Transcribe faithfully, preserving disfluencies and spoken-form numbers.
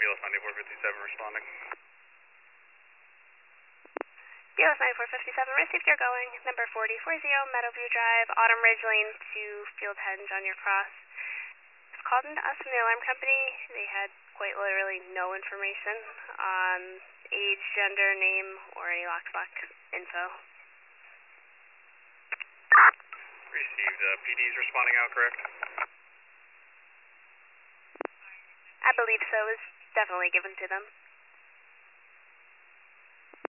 S ninety-four fifty-seven responding. B L S ninety-four fifty-seven, received, you're going. Number forty forty, Meadowview Drive, Autumn Ridge Lane to Field Henge on your cross. It's called into us from the alarm company. They had quite literally no information on age, gender, name, or any locksbox info. Received. Uh, P D's responding out, correct? I believe so. It was definitely given to them.